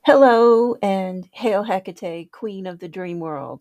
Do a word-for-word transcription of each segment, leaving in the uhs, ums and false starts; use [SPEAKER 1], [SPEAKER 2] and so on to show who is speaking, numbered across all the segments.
[SPEAKER 1] Hello and hail Hecate, queen of the dream world.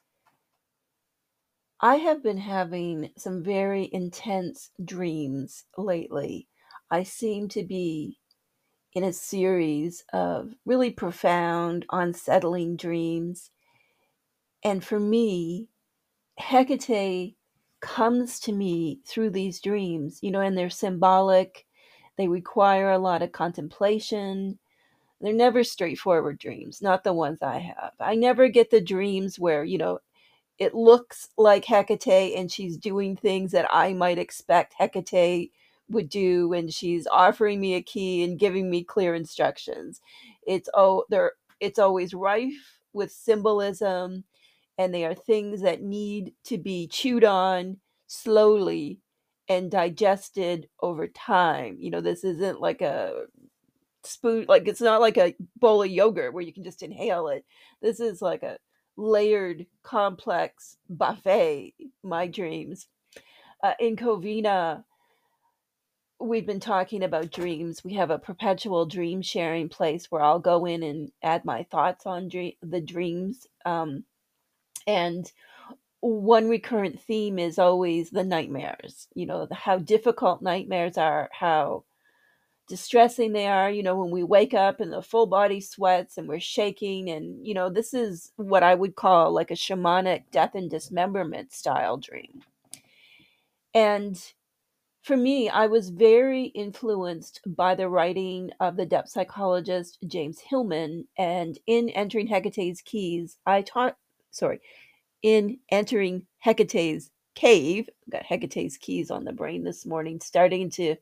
[SPEAKER 1] I have been having some very intense dreams lately. I seem to be in a series of really profound, unsettling dreams. And for me, Hecate comes to me through these dreams, you know, and they're symbolic. They require a lot of contemplation. They're never straightforward dreams, not the ones I have. I never get the dreams where, you know, it looks like Hecate and she's doing things that I might expect Hecate would do, and she's offering me a key and giving me clear instructions. It's oh they're it's always rife with symbolism, and they are things that need to be chewed on slowly and digested over time. You know, this isn't like a spoon, like it's not like a bowl of yogurt where you can just inhale it. This is like a layered complex buffet. My dreams, uh, in Covina, we've been talking about dreams. We have a perpetual dream sharing place where I'll go in and add my thoughts on dream, the dreams, um, and one recurrent theme is always the nightmares. You know, the, how difficult nightmares are, how distressing they are, you know, when we wake up and the full body sweats and we're shaking. And, you know, this is what I would call like a shamanic death and dismemberment style dream. And for me, I was very influenced by the writing of the depth psychologist James Hillman. And in Entering Hecate's Keys, I taught, sorry, in Entering Hecate's Cave, got Hecate's Keys on the brain this morning, starting to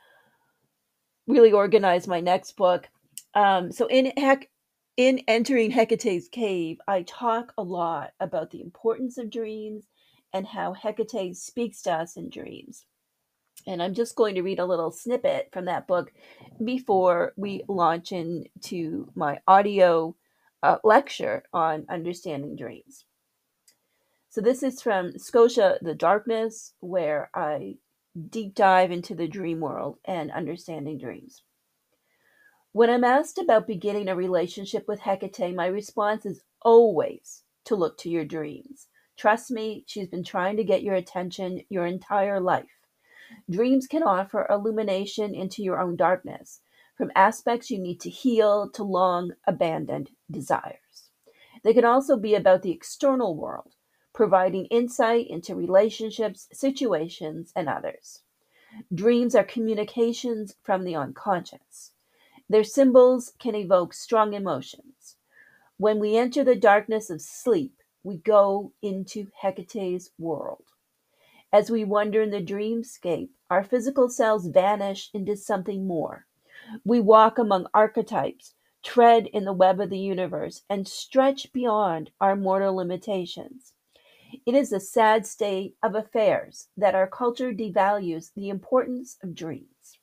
[SPEAKER 1] really organize my next book. Um, so in Hec- in Entering Hecate's Cave, I talk a lot about the importance of dreams and how Hecate speaks to us in dreams. And I'm just going to read a little snippet from that book before we launch into my audio uh, lecture on understanding dreams. So this is from Scotia the Darkness, where I deep dive into the dream world and understanding dreams. When I'm asked about beginning a relationship with Hecate, my response is always to look to your dreams. Trust me, she's been trying to get your attention your entire life. Dreams can offer illumination into your own darkness, from aspects you need to heal to long abandoned desires. They can also be about the external world, providing insight into relationships, situations, and others. Dreams are communications from the unconscious. Their symbols can evoke strong emotions. When we enter the darkness of sleep, we go into Hecate's world. As we wander in the dreamscape, our physical selves vanish into something more. We walk among archetypes, tread in the web of the universe, and stretch beyond our mortal limitations. It is a sad state of affairs that our culture devalues the importance of dreams.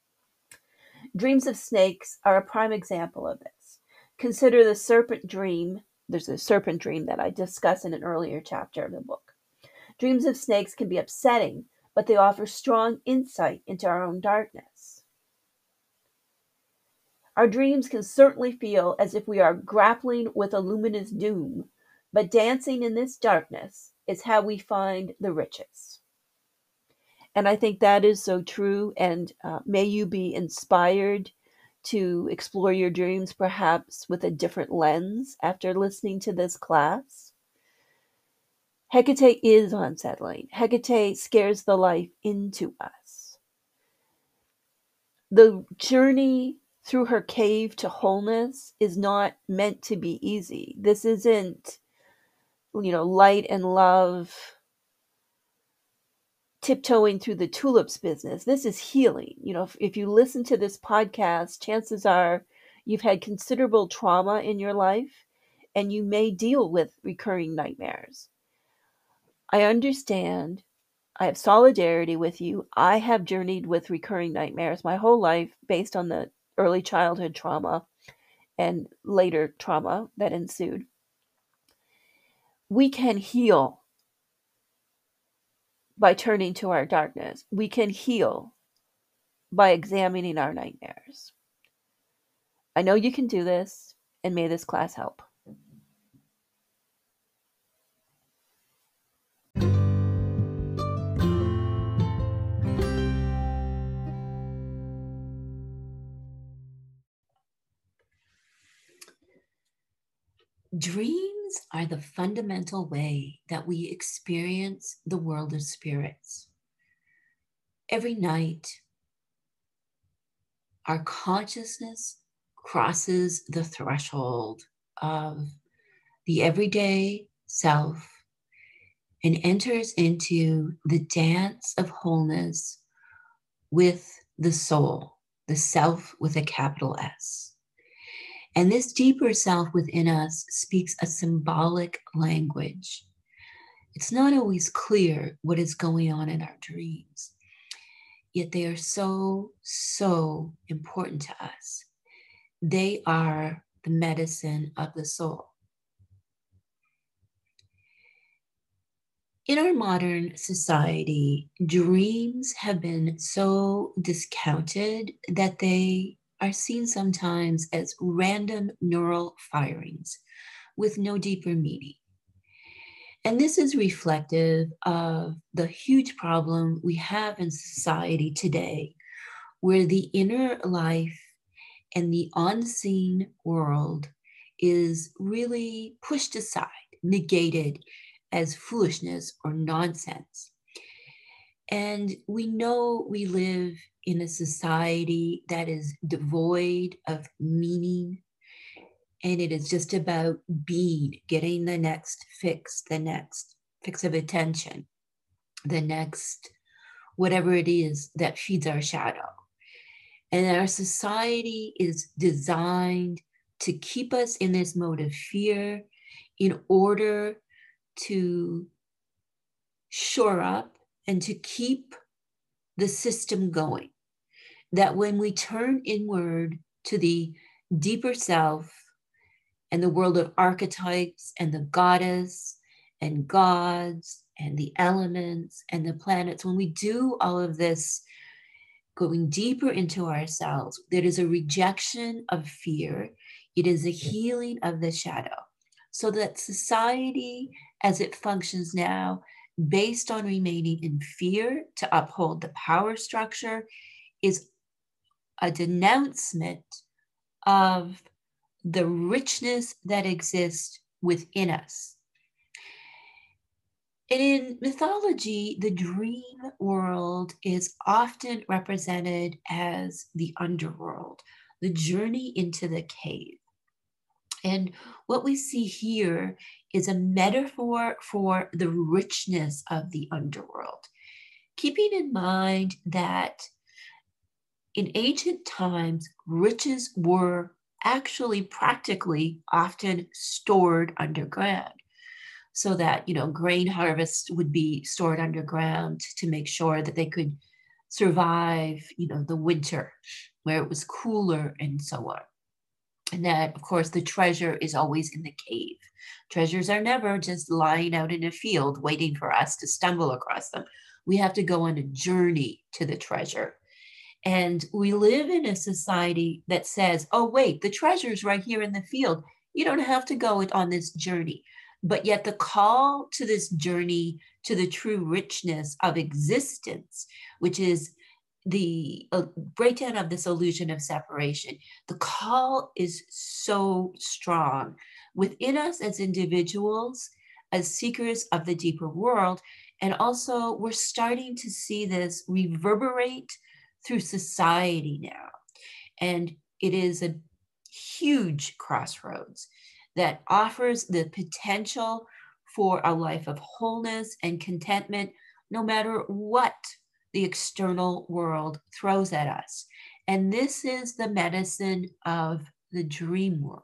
[SPEAKER 1] Dreams of snakes are a prime example of this. Consider the serpent dream. There's a serpent dream that I discuss in an earlier chapter of the book. Dreams of snakes can be upsetting, but they offer strong insight into our own darkness. Our dreams can certainly feel as if we are grappling with a luminous doom, but dancing in this darkness is how we find the riches. And I think that is so true. And uh, may you be inspired to explore your dreams perhaps with a different lens after listening to this class. Hecate is unsettling. Hecate scares the life into us. The journey through her cave to wholeness is not meant to be easy. This isn't, you know, light and love tiptoeing through the tulips business. This is healing. You know, if, if you listen to this podcast, chances are you've had considerable trauma in your life and you may deal with recurring nightmares. I understand. I have solidarity with you. I have journeyed with recurring nightmares my whole life based on the early childhood trauma and later trauma that ensued. We can heal by turning to our darkness. We can heal by examining our nightmares. I know you can do this, and may this class help.
[SPEAKER 2] Dreams are the fundamental way that we experience the world of spirits. Every night, our consciousness crosses the threshold of the everyday self and enters into the dance of wholeness with the soul, the self with a capital S. And this deeper self within us speaks a symbolic language. It's not always clear what is going on in our dreams, yet they are so, so important to us. They are the medicine of the soul. In our modern society, dreams have been so discounted that they are seen sometimes as random neural firings with no deeper meaning. And this is reflective of the huge problem we have in society today, where the inner life and the unseen world is really pushed aside, negated as foolishness or nonsense. And we know we live in a society that is devoid of meaning, and it is just about being, getting the next fix, the next fix of attention, the next whatever it is that feeds our shadow. And our society is designed to keep us in this mode of fear in order to shore up and to keep the system going. That when we turn inward to the deeper self and the world of archetypes and the goddess and gods and the elements and the planets, when we do all of this, going deeper into ourselves, there is a rejection of fear. It is a healing of the shadow. So that society, as it functions now, based on remaining in fear to uphold the power structure, is a denouncement of the richness that exists within us. And in mythology, the dream world is often represented as the underworld, the journey into the cave. And what we see here is a metaphor for the richness of the underworld, keeping in mind that in ancient times, riches were actually practically often stored underground, so that, you know, grain harvests would be stored underground to make sure that they could survive, you know, the winter where it was cooler and so on. And that, of course, the treasure is always in the cave. Treasures are never just lying out in a field waiting for us to stumble across them. We have to go on a journey to the treasure. And we live in a society that says, oh, wait, the treasure's right here in the field. You don't have to go on this journey. But yet the call to this journey to the true richness of existence, which is the uh, breakdown of this illusion of separation, the call is so strong within us as individuals, as seekers of the deeper world. And also we're starting to see this reverberate through society now. And it is a huge crossroads that offers the potential for a life of wholeness and contentment, no matter what the external world throws at us. And this is the medicine of the dream world.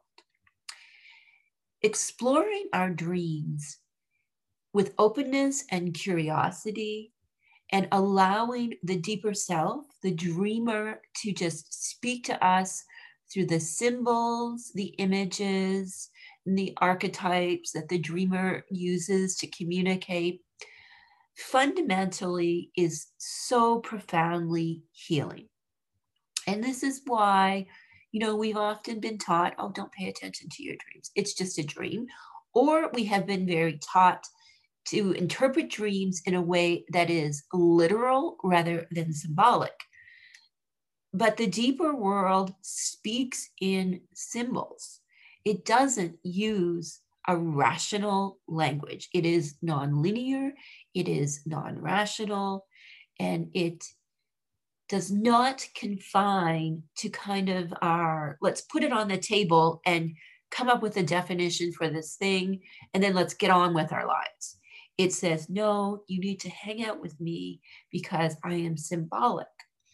[SPEAKER 2] Exploring our dreams with openness and curiosity, and allowing the deeper self, the dreamer, to just speak to us through the symbols, the images, and the archetypes that the dreamer uses to communicate, fundamentally is so profoundly healing. And this is why You know, we've often been taught, oh, don't pay attention to your dreams. It's just a dream. Or we have been very taught to interpret dreams in a way that is literal rather than symbolic. But the deeper world speaks in symbols. It doesn't use a rational language. It is nonlinear, it is non-rational, and it does not confine to kind of our, let's put it on the table and come up with a definition for this thing, and then let's get on with our lives. It says, no, you need to hang out with me because I am symbolic.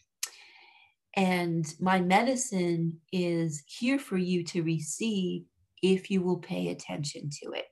[SPEAKER 2] And my medicine is here for you to receive if you will pay attention to it.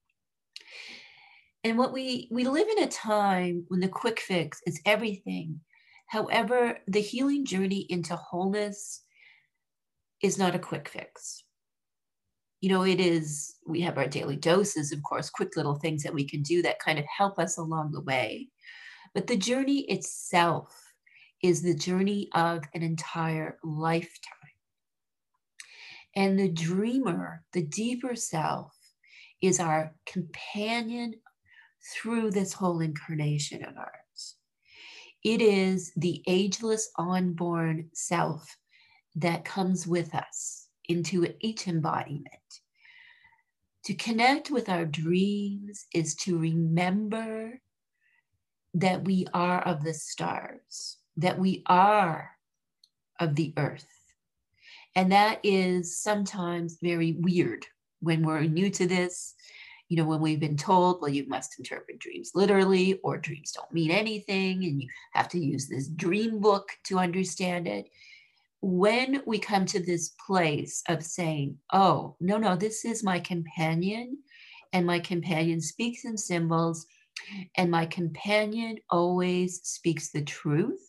[SPEAKER 2] And what we, we live in a time when the quick fix is everything. However, the healing journey into wholeness is not a quick fix. You know, it is, we have our daily doses, of course, quick little things that we can do that kind of help us along the way. But the journey itself is the journey of an entire lifetime. And the dreamer, the deeper self, is our companion through this whole incarnation of ours. It is the ageless unborn self that comes with us into each embodiment. To connect with our dreams is to remember that we are of the stars, that we are of the earth. And that is sometimes very weird when we're new to this. You know, when we've been told, well, you must interpret dreams literally, or dreams don't mean anything, and you have to use this dream book to understand it. When we come to this place of saying, oh, no, no, this is my companion, and my companion speaks in symbols, and my companion always speaks the truth,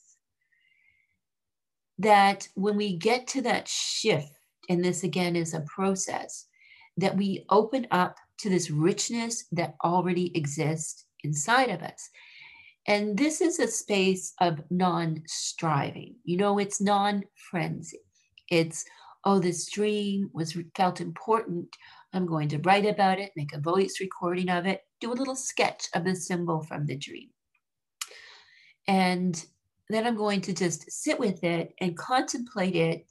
[SPEAKER 2] that when we get to that shift, and this again is a process, that we open up to this richness that already exists inside of us. And this is a space of non-striving. You know, it's non-frenzy. It's, oh, this dream was felt important. I'm going to write about it, make a voice recording of it, do a little sketch of the symbol from the dream. And then I'm going to just sit with it and contemplate it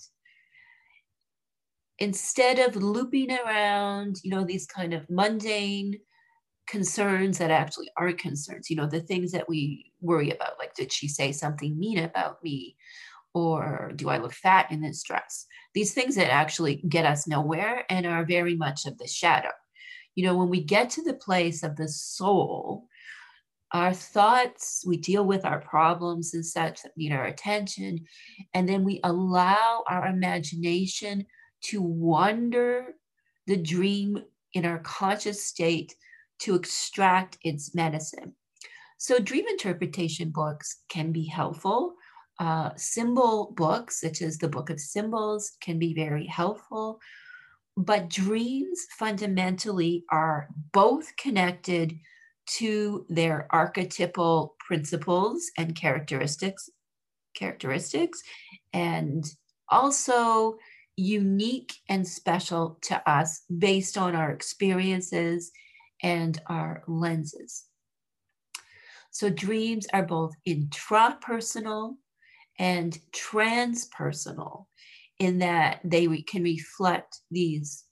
[SPEAKER 2] instead of looping around, you know, these kind of mundane concerns that actually are concerns, you know, the things that we worry about, like, did she say something mean about me? Or do I look fat in this dress? These things that actually get us nowhere and are very much of the shadow. You know, when we get to the place of the soul, our thoughts, we deal with our problems and such that need our attention, and then we allow our imagination to wander the dream in our conscious state to extract its medicine. So dream interpretation books can be helpful. Uh, symbol books, such as the Book of Symbols, can be very helpful. But dreams fundamentally are both connected to their archetypal principles and characteristics, characteristics, and also unique and special to us based on our experiences and our lenses. So dreams are both intrapersonal and transpersonal in that they re- can reflect these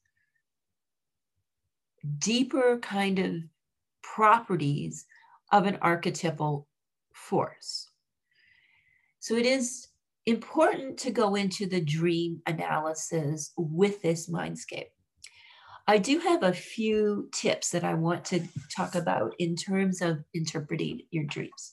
[SPEAKER 2] deeper kind of properties of an archetypal force. So it is important to go into the dream analysis with this mindscape. I do have a few tips that I want to talk about in terms of interpreting your dreams.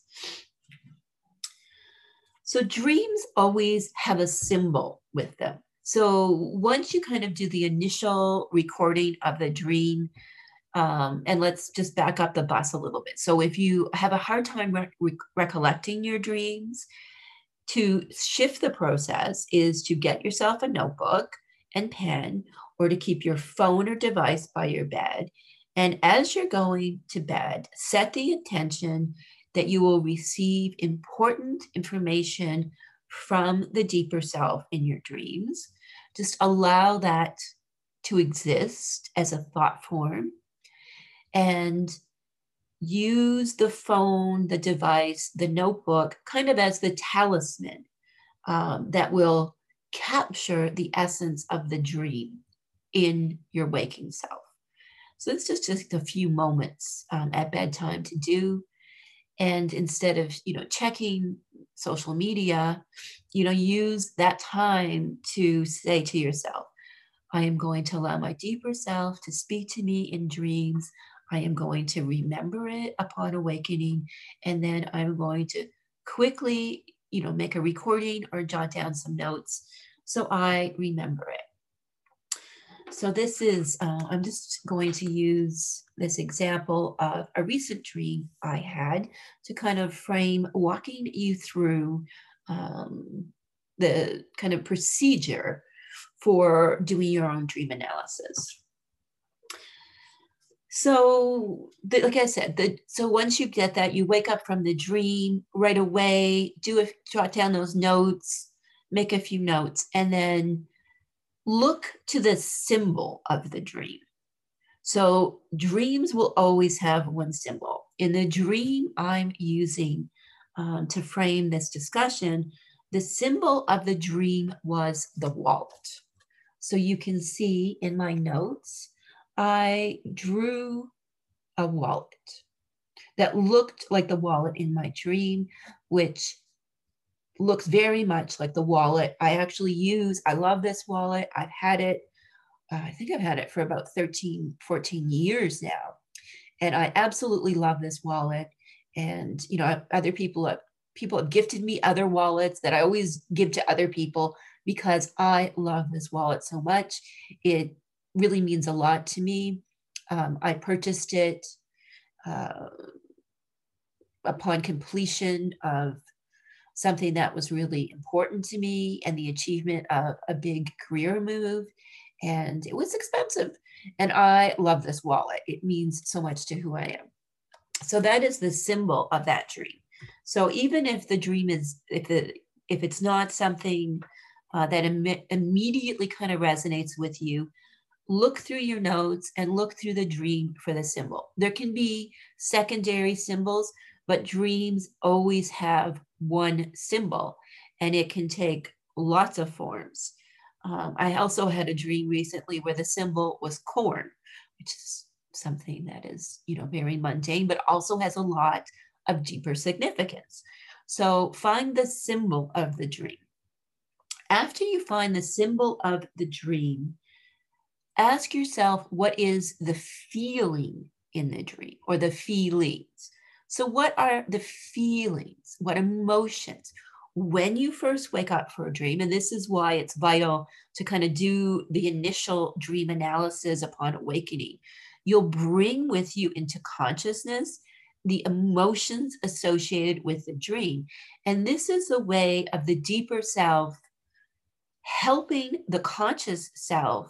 [SPEAKER 2] So dreams always have a symbol with them. So once you kind of do the initial recording of the dream, um, and let's just back up the bus a little bit. So if you have a hard time re- re- recollecting your dreams, to shift the process is to get yourself a notebook and pen, or to keep your phone or device by your bed. And as you're going to bed, set the intention that you will receive important information from the deeper self in your dreams Just allow that to exist as a thought form, and use the phone, the device, the notebook kind of as the talisman um, that will capture the essence of the dream in your waking self. So it's just, just a few moments um, at bedtime to do. And instead of, you know, checking social media, you know, use that time to say to yourself, I am going to allow my deeper self to speak to me in dreams. I am going to remember it upon awakening. And then I'm going to quickly, you know, make a recording or jot down some notes so I remember it. So this is, uh, I'm just going to use this example of a recent dream I had to kind of frame walking you through um, the kind of procedure for doing your own dream analysis. So, the, like I said, the, so once you get that, you wake up from the dream right away, do a, jot down those notes, make a few notes, and then look to the symbol of the dream. So dreams will always have one symbol. In the dream I'm using um, to frame this discussion, the symbol of the dream was the wallet. So you can see in my notes, I drew a wallet that looked like the wallet in my dream, which looks very much like the wallet I actually use. I love this wallet. I've had it, uh, I think I've had it for about thirteen, fourteen years now. And I absolutely love this wallet. And, you know, other people have, people have gifted me other wallets that I always give to other people because I love this wallet so much. It really means a lot to me. Um, I purchased it uh, upon completion of something that was really important to me and the achievement of a big career move. And it was expensive. And I love this wallet. It means so much to who I am. So that is the symbol of that dream. So even if the dream is, if the if it's not something uh, that Im- immediately kind of resonates with you, look through your notes and look through the dream for the symbol. There can be secondary symbols, but dreams always have one symbol, and it can take lots of forms. Um, I also had a dream recently where the symbol was corn, which is something that is, you know, very mundane, but also has a lot of deeper significance. So find the symbol of the dream. After you find the symbol of the dream, ask yourself, what is the feeling in the dream or the feelings? So what are the feelings? What emotions? When you first wake up for a dream, and this is why it's vital to kind of do the initial dream analysis upon awakening, you'll bring with you into consciousness the emotions associated with the dream. And this is a way of the deeper self helping the conscious self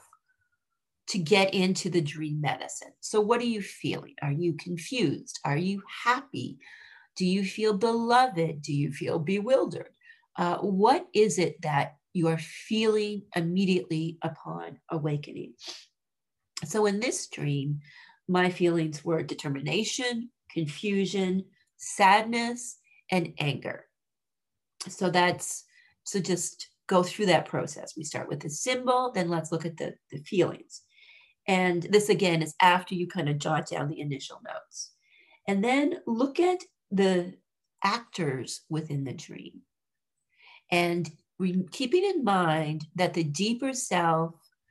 [SPEAKER 2] to get into the dream medicine. So what are you feeling? Are you confused? Are you happy? Do you feel beloved? Do you feel bewildered? Uh, what is it that you are feeling immediately upon awakening? So in this dream, my feelings were determination, confusion, sadness, and anger. So that's, so just go through that process. We start with the symbol, then let's look at the, the feelings. And this again is after you kind of jot down the initial notes. And then look at the actors within the dream. And re- keeping in mind that the deeper self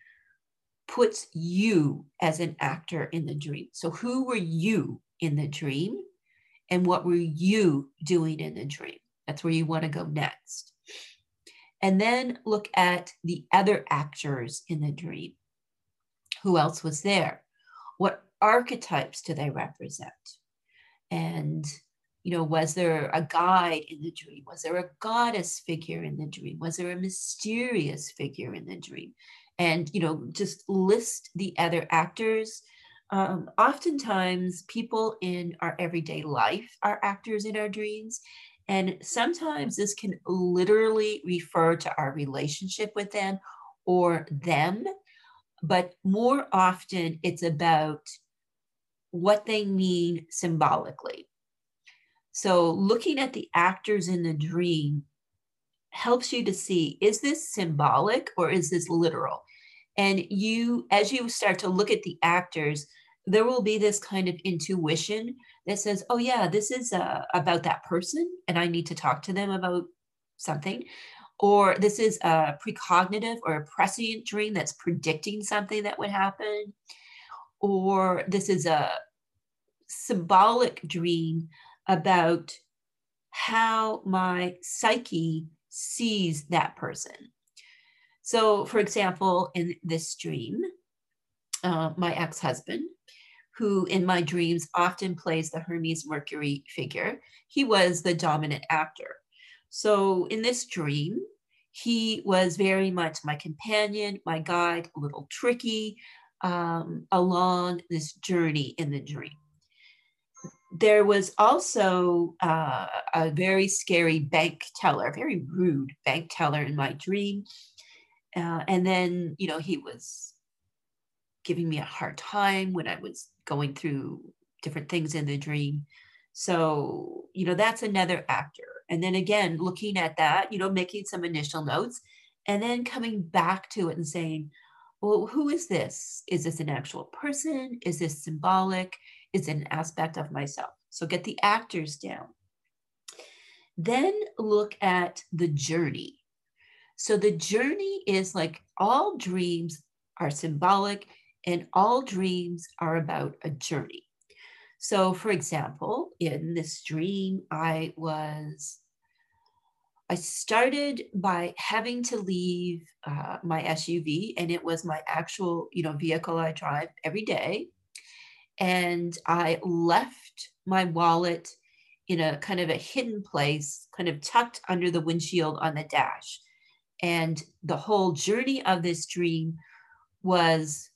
[SPEAKER 2] puts you as an actor in the dream. So who were you in the dream? And what were you doing in the dream? That's where you want to go next. And then look at the other actors in the dream. Who else was there? What archetypes do they represent? And, you know, was there a guide in the dream? Was there a goddess figure in the dream? Was there a mysterious figure in the dream? And, you know, just list the other actors. Um, oftentimes, people in our everyday life are actors in our dreams. And sometimes this can literally refer to our relationship with them or them, but more often it's about what they mean symbolically. So looking at the actors in the dream helps you to see, is this symbolic or is this literal? And you, as you start to look at the actors, there will be this kind of intuition that says, oh yeah, this is uh, about that person and I need to talk to them about something. Or this is a precognitive or a prescient dream that's predicting something that would happen. Or this is a symbolic dream about how my psyche sees that person. So, for example, in this dream, uh, my ex-husband, who in my dreams often plays the Hermes Mercury figure, he was the dominant actor. So in this dream, he was very much my companion, my guide, a little tricky, um, along this journey in the dream. There was also uh, a very scary bank teller, very rude bank teller in my dream. Uh, and then, you know, he was giving me a hard time when I was going through different things in the dream. So, you know, that's another actor. And then again, looking at that, you know, making some initial notes and then coming back to it and saying, well, who is this? Is this an actual person? Is this symbolic? Is it an aspect of myself? So get the actors down. Then look at the journey. So the journey is like all dreams are symbolic and all dreams are about a journey. So for example, in this dream, I was, I started by having to leave uh, my S U V, and it was my actual, you know, vehicle I drive every day. And I left my wallet in a kind of a hidden place, kind of tucked under the windshield on the dash. And the whole journey of this dream was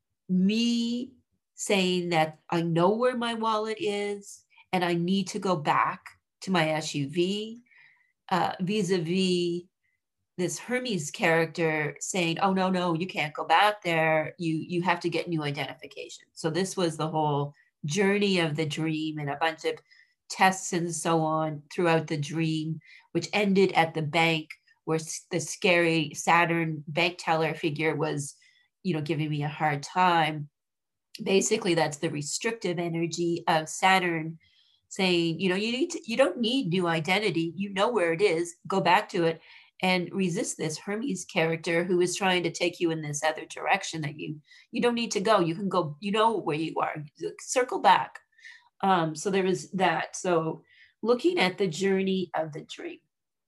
[SPEAKER 2] me saying that I know where my wallet is and I need to go back to my S U V, uh, vis-a-vis this Hermes character saying, oh, no, no, you can't go back there. You, you have to get new identification. So this was the whole journey of the dream and a bunch of tests and so on throughout the dream, which ended at the bank where the scary Saturn bank teller figure was, you know, giving me a hard time. Basically, that's the restrictive energy of Saturn saying, you know, you need to, you don't need new identity. You know where it is. Go back to it and resist this Hermes character who is trying to take you in this other direction that you you don't need to go. You can go. You know where you are. Circle back. Um, so there was that. So looking at the journey of the dream.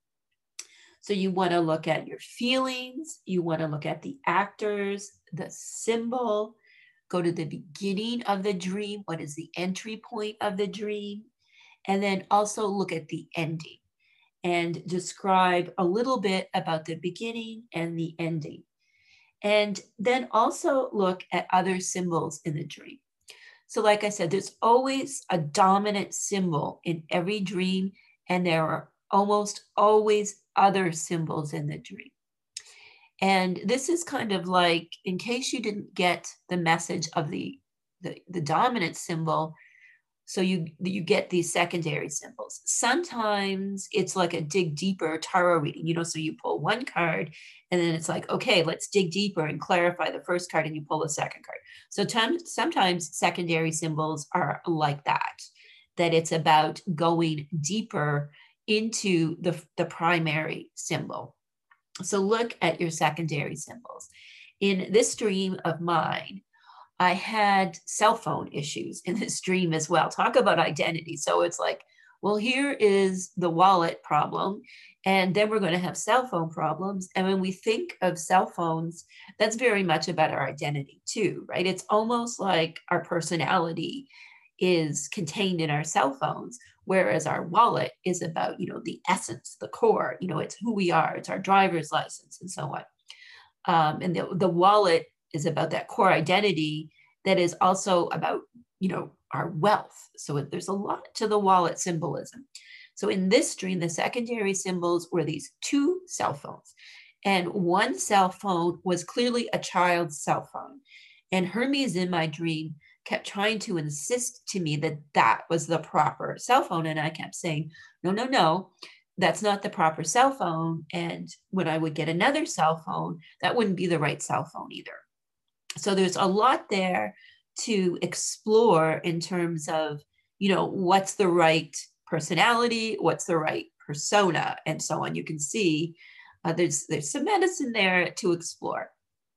[SPEAKER 2] So you want to look at your feelings. You want to look at the actors, the symbol. Go to the beginning of the dream. What is the entry point of the dream? And then also look at the ending and describe a little bit about the beginning and the ending. And then also look at other symbols in the dream. So like I said, there's always a dominant symbol in every dream, and there are almost always other symbols in the dream. And this is kind of like, in case you didn't get the message of the, the, the dominant symbol, so you, you get these secondary symbols. Sometimes it's like a dig deeper tarot reading, you know, so you pull one card and then it's like, okay, let's dig deeper and clarify the first card, and you pull the second card. So t- sometimes secondary symbols are like that, that it's about going deeper into the, the primary symbol. So look at your secondary symbols. In this dream of mine, I had cell phone issues in this dream as well. Talk about identity. So it's like, well, here is the wallet problem, and then we're going to have cell phone problems. And when we think of cell phones, that's very much about our identity too, right? It's almost like our personality is contained in our cell phones, whereas our wallet is about, you know, the essence, the core, you know, it's who we are, it's our driver's license and so on. Um, and the, the wallet is about that core identity that is also about, you know, our wealth. So there's a lot to the wallet symbolism. So in this dream, the secondary symbols were these two cell phones. And one cell phone was clearly a child's cell phone. And Hermes in my dream kept trying to insist to me that that was the proper cell phone. And I kept saying, no, no, no, that's not the proper cell phone. And when I would get another cell phone, that wouldn't be the right cell phone either. So there's a lot there to explore in terms of, you know, what's the right personality, what's the right persona, and so on. You can see uh, there's there's some medicine there to explore.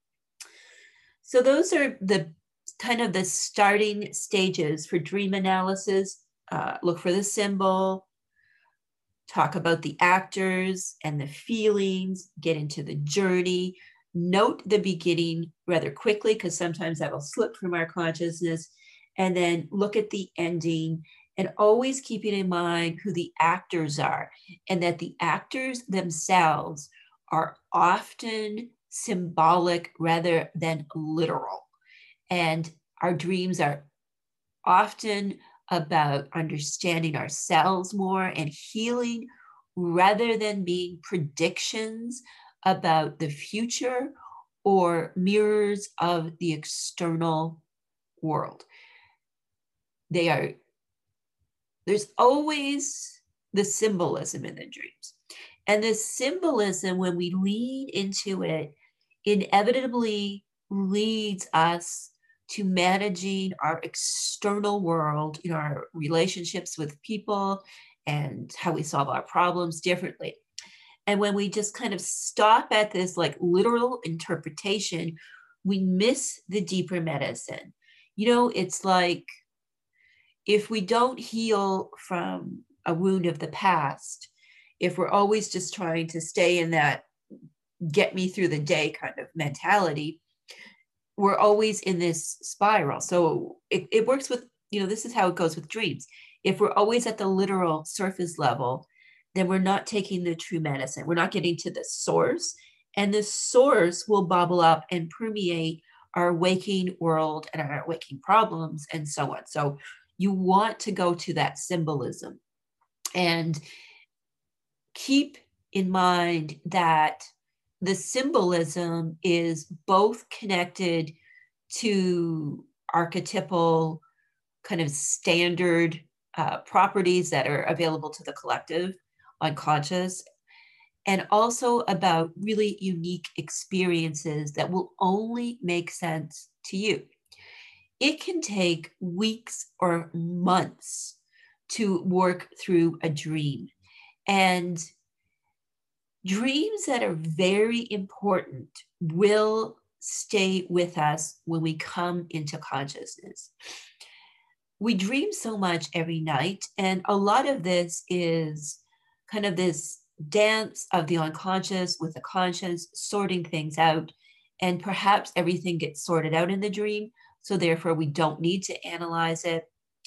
[SPEAKER 2] So those are the kind of the starting stages for dream analysis. Uh, look for the symbol, talk about the actors and the feelings, get into the journey, note the beginning rather quickly because sometimes that'll slip from our consciousness, and then look at the ending, and always keeping in mind who the actors are and that the actors themselves are often symbolic rather than literal. And our dreams are often about understanding ourselves more and healing rather than being predictions about the future or mirrors of the external world. They are, there's always the symbolism in the dreams. And the symbolism, when we lean into it, inevitably leads us to managing our external world, in our relationships with people and how we solve our problems differently. And when we just kind of stop at this like literal interpretation, we miss the deeper medicine. You know, it's like if we don't heal from a wound of the past, if we're always just trying to stay in that get me through the day kind of mentality, we're always in this spiral. So it, it works with, you know, this is how it goes with dreams. If we're always at the literal surface level, then we're not taking the true medicine. We're not getting to the source. And the source will bubble up and permeate our waking world and our waking problems and so on. So you want to go to that symbolism and keep in mind that the symbolism is both connected to archetypal kind of standard uh, properties that are available to the collective unconscious, and also about really unique experiences that will only make sense to you. It can take weeks or months to work through a dream. And dreams that are very important will stay with us when we come into consciousness. We dream so much every night, and a lot of this is kind of this dance of the unconscious with the conscious, sorting things out, and perhaps everything gets sorted out in the dream, so therefore we don't need to analyze it.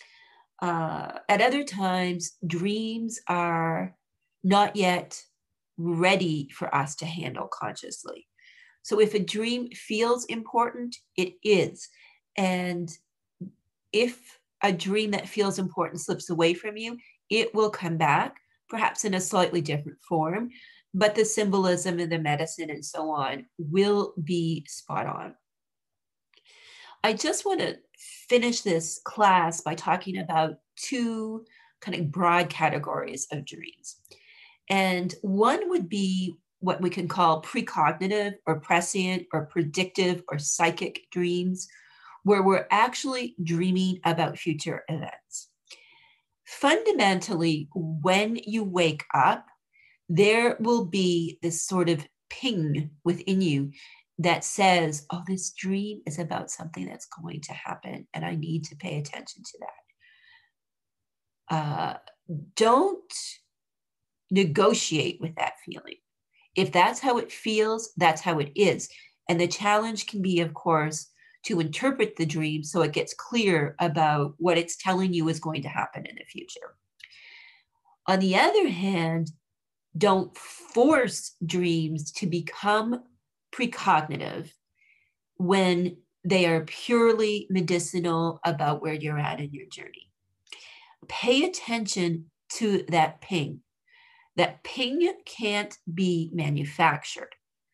[SPEAKER 2] Uh, at other times, dreams are not yet ready for us to handle consciously. So if a dream feels important, it is. And if a dream that feels important slips away from you, it will come back, perhaps in a slightly different form, but the symbolism and the medicine and so on will be spot on. I just want to finish this class by talking about two kind of broad categories of dreams. And one would be what we can call precognitive or prescient or predictive or psychic dreams, where we're actually dreaming about future events. Fundamentally, when you wake up, there will be this sort of ping within you that says, oh, this dream is about something that's going to happen, and I need to pay attention to that. Uh, don't negotiate with that feeling. If that's how it feels, that's how it is. And the challenge can be, of course, to interpret the dream so it gets clear about what it's telling you is going to happen in the future. On the other hand, don't force dreams to become precognitive when they are purely medicinal about where you're at in your journey. Pay attention to that ping. That ping can't be manufactured.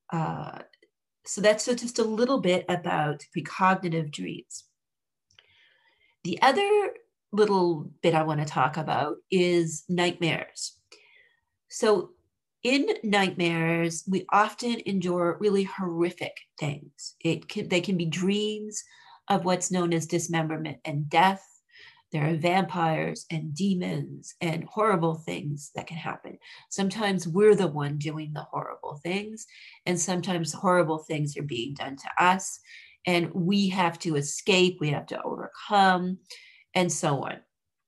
[SPEAKER 2] Uh, so that's so just a little bit about precognitive dreams. The other little bit I want to talk about is nightmares. So in nightmares, we often endure really horrific things. It can, they can be dreams of what's known as dismemberment and death. There are vampires and demons and horrible things that can happen. Sometimes we're the one doing the horrible things, and sometimes horrible things are being done to us, and we have to escape, we have to overcome, and so on.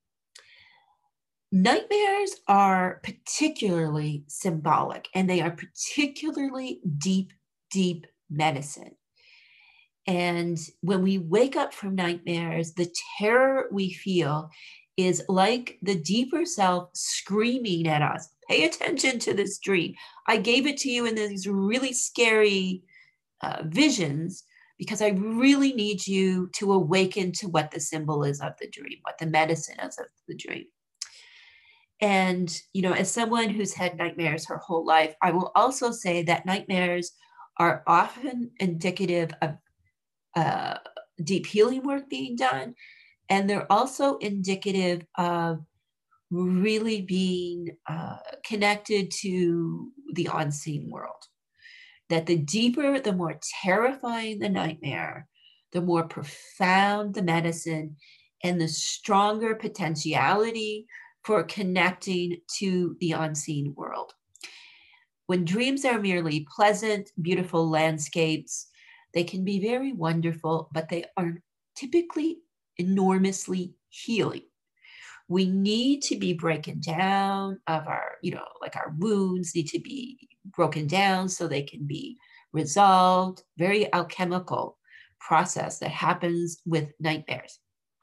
[SPEAKER 2] Nightmares are particularly symbolic, and they are particularly deep, deep medicine. And when we wake up from nightmares, the terror we feel is like the deeper self screaming at us, pay attention to this dream. I gave it to you in these really scary uh, visions because I really need you to awaken to what the symbol is of the dream, what the medicine is of the dream. And, you know, as someone who's had nightmares her whole life, I will also say that nightmares are often indicative of uh, deep healing work being done. And they're also indicative of really being uh, connected to the unseen world. That the deeper, the more terrifying the nightmare, the more profound the medicine, and the stronger potentiality for connecting to the unseen world. When dreams are merely pleasant, beautiful landscapes, they can be very wonderful, but they are typically enormously healing. We need to be broken down of our, you know, like our wounds need to be broken down so they can be resolved. Very alchemical process that happens with nightmares.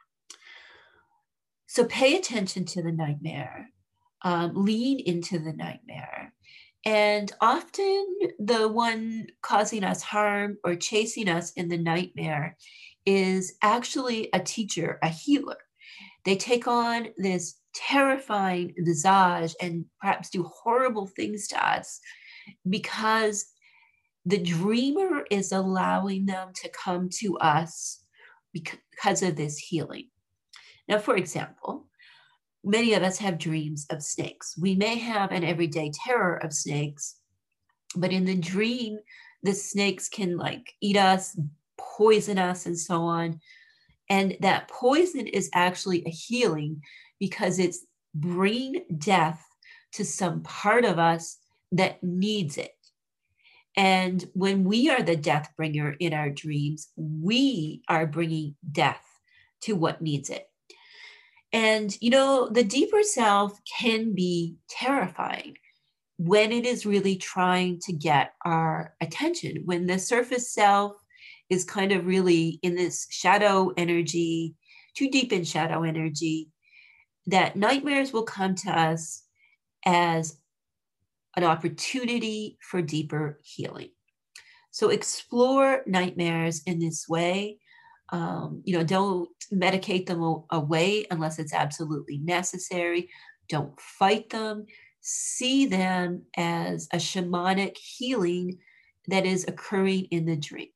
[SPEAKER 2] So pay attention to the nightmare, um, lean into the nightmare. And often the one causing us harm or chasing us in the nightmare is actually a teacher, a healer. They take on this terrifying visage and perhaps do horrible things to us because the dreamer is allowing them to come to us because of this healing. Now, for example, many of us have dreams of snakes. We may have an everyday terror of snakes, but in the dream, the snakes can like eat us, poison us, and so on. And that poison is actually a healing because it's bringing death to some part of us that needs it. And when we are the death bringer in our dreams, we are bringing death to what needs it. And, you know, the deeper self can be terrifying when it is really trying to get our attention. When the surface self is kind of really in this shadow energy, too deep in shadow energy, that nightmares will come to us as an opportunity for deeper healing. So explore nightmares in this way. Um, you know, don't medicate them away unless it's absolutely necessary. Don't fight them. See them as a shamanic healing that is occurring in the dream.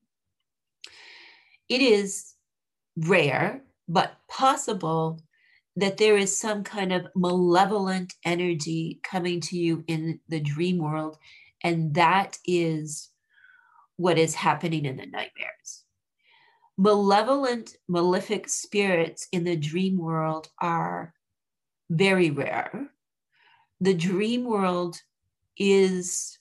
[SPEAKER 2] It is rare, but possible that there is some kind of malevolent energy coming to you in the dream world, and that is what is happening in the nightmares. Malevolent, malefic spirits in the dream world are very rare. The dream world is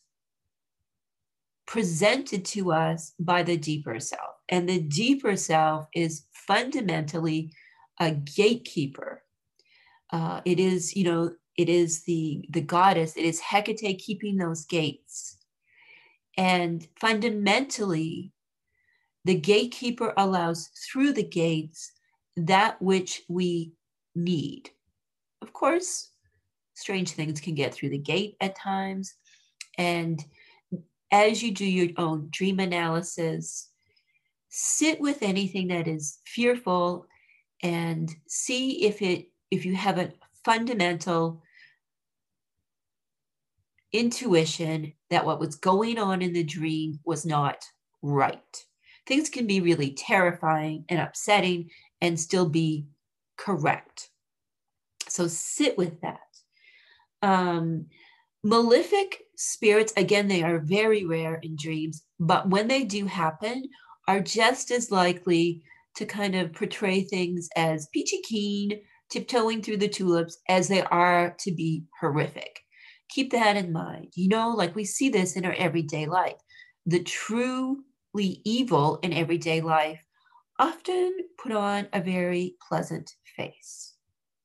[SPEAKER 2] presented to us by the deeper self, and the deeper self is fundamentally a gatekeeper. Uh, it is, you know, it is the, the goddess, it is Hecate keeping those gates. And fundamentally, the gatekeeper allows through the gates that which we need. Of course, strange things can get through the gate at times. And as you do your own dream analysis, sit with anything that is fearful and see if it if you have a fundamental intuition that what was going on in the dream was not right. Things can be really terrifying and upsetting and still be correct. So sit with that. Um, malefic spirits, again, they are very rare in dreams, but when they do happen, are just as likely to kind of portray things as peachy keen, tiptoeing through the tulips, as they are to be horrific. Keep that in mind. You know, like we see this in our everyday life. The truly evil in everyday life often put on a very pleasant face.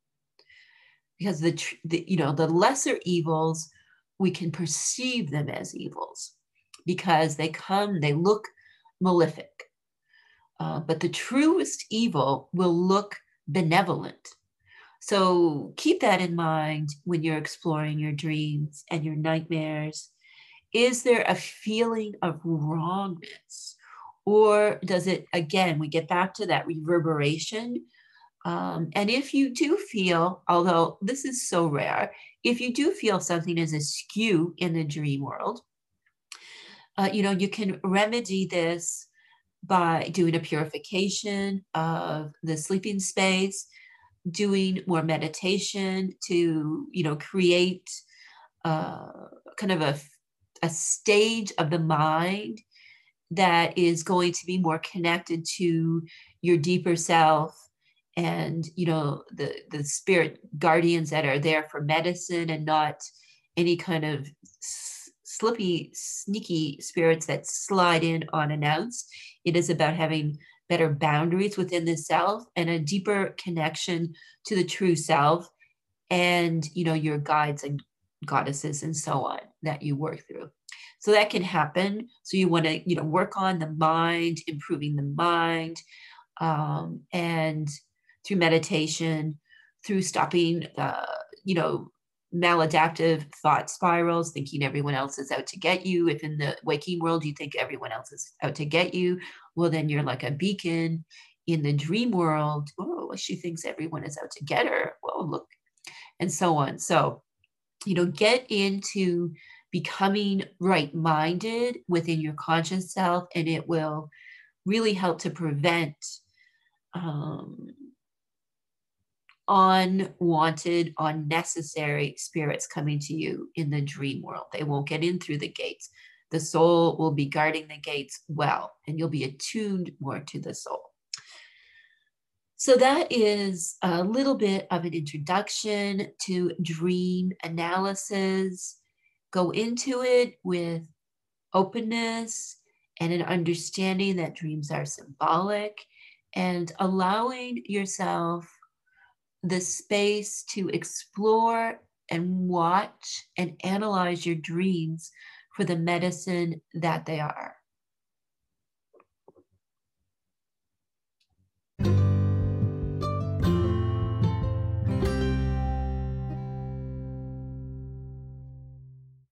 [SPEAKER 2] Because the, the you know, the lesser evils, we can perceive them as evils because they come, they look malefic. Uh, but the truest evil will look benevolent. So keep that in mind when you're exploring your dreams and your nightmares. Is there a feeling of wrongness? Or does it, again, we get back to that reverberation. Um, and if you do feel, although this is so rare, if you do feel something is askew in the dream world, uh, you know, you can remedy this by doing a purification of the sleeping space, doing more meditation to, you know, create uh, kind of a, a stage of the mind that is going to be more connected to your deeper self and, you know, the the spirit guardians that are there for medicine and not any kind of slippy, sneaky spirits that slide in unannounced. It is about having better boundaries within the self and a deeper connection to the true self and, you know, your guides and goddesses and so on that you work through. So that can happen. So you want to, you know, work on the mind, improving the mind, um, and through meditation, through stopping, uh, you know, maladaptive thought spirals, thinking everyone else is out to get you. If in the waking world you think everyone else is out to get you, well, then you're like a beacon. In the dream world, oh, she thinks everyone is out to get her. Well, look, and so on. So, you know, get into becoming right-minded within your conscious self, and it will really help to prevent um, unwanted, unnecessary spirits coming to you in the dream world. They won't get in through the gates. The soul will be guarding the gates well, and you'll be attuned more to the soul. So that is a little bit of an introduction to dream analysis. Go into it with openness and an understanding that dreams are symbolic and allowing yourself the space to explore and watch and analyze your dreams for the medicine that they are.